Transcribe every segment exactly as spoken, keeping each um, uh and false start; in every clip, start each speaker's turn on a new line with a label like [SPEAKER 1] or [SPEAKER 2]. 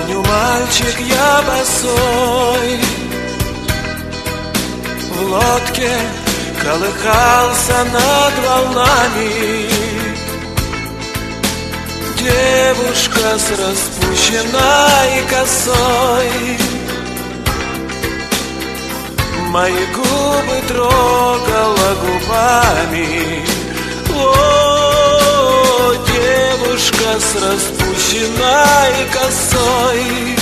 [SPEAKER 1] Помню, мальчик, я босой, в лодке колыхался над волнами. Девушка с распущенной косой мои губы трогала губами. О, девушка с распущенной косой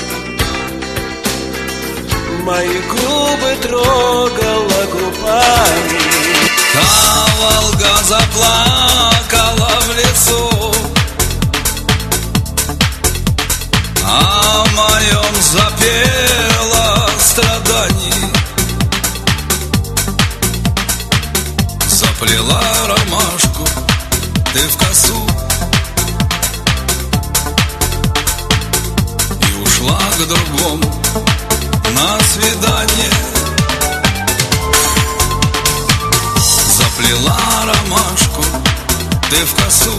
[SPEAKER 1] мои губы трогала губами.
[SPEAKER 2] Та Волга заплакала в лицо, о моем запела страданий, заплела ромашку ты в косу и ушла к другому на свидание. Заплела ромашку ты в косу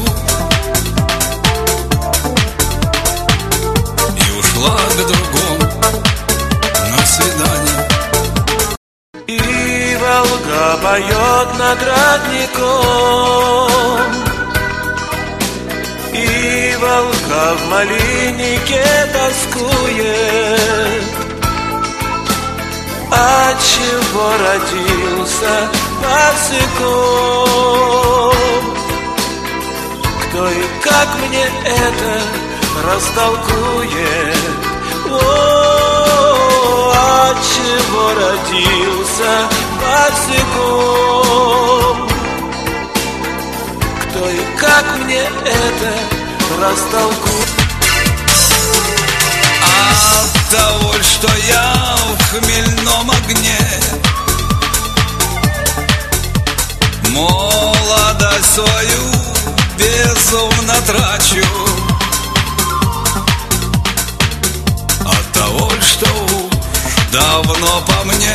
[SPEAKER 2] и ушла к другому на свидание.
[SPEAKER 1] И Волга поет над родником, и Волга в малинике тоскует. Отчего родился пасыком? Кто и как мне это растолкует? О, отчего родился пасыком? Кто и как мне это растолкует?
[SPEAKER 2] От того, что я в хмельном огне молодость свою безумно трачу, от того, что уж давно по мне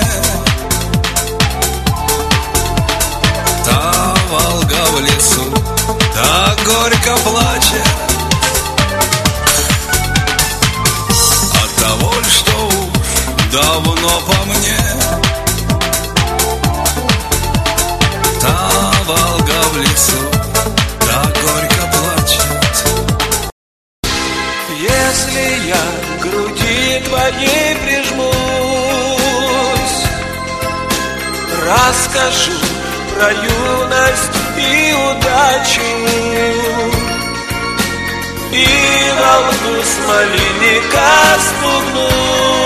[SPEAKER 2] та Волга в лесу так горько плачет, от того, что уж давно по мне та Волга в лесу так горько плачет.
[SPEAKER 1] Если я к груди твоей прижмусь, расскажу про юность и удачу, и волну с малинника спугну,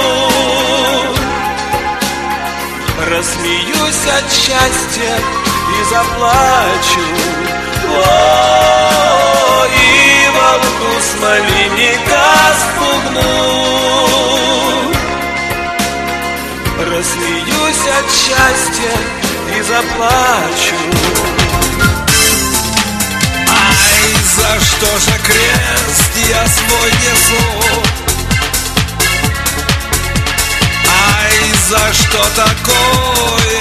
[SPEAKER 1] рассмеюсь от счастья и заплачу. О, и волну с малинника спугну, рассмеюсь от счастья и заплачу.
[SPEAKER 2] Ай, за что же крест я свой несу? Ай, за что такое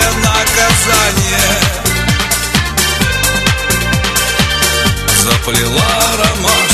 [SPEAKER 2] наказание? Заплела роман